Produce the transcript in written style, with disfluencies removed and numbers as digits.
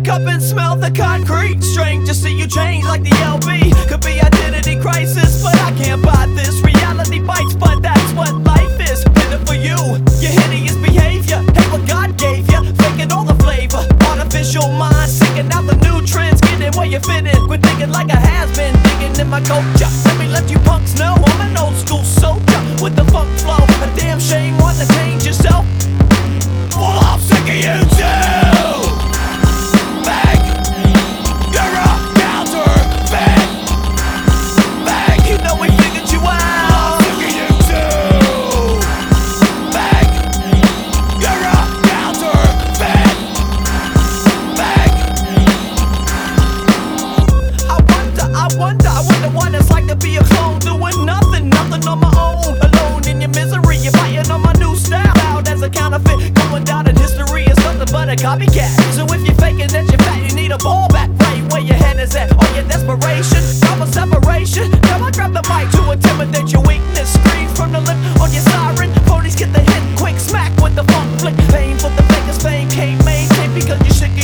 Wake up and smell the concrete. Strange to see you change like the LB. Could be identity crisis, but I can't buy this. Reality bites, but that's what life is. Hidden for you, your hideous behavior. Hate what God gave you, faking all the flavor. Artificial mind, seeking out the new trends. Getting where you fit in, quit thinking like a has-been. Digging in my culture, let me let you punks know I'm an old school soldier with the funk flow. A damn shame, want to change yourself. Well, I'm sick of you too. Bang, you're a counterfeit. Bang, you know we figured you out. I'm sick of you too. Bang, you're a counterfeit. Bang. I wonder what it's like to be a clone, doing nothing on my own, alone in your misery. You're fighting on my new style, out as a counterfeit, going down in history as nothing but a copycat. So if you're faking that you're fat, you need a ball back, right where your head is at. All your desperation, from a separation. Now I grab the mic to intimidate your weakness. Screams from the lip on your siren. Police get the hit, quick smack with the funk flick. Pain for the fakers, fame can't maintain because you're sick of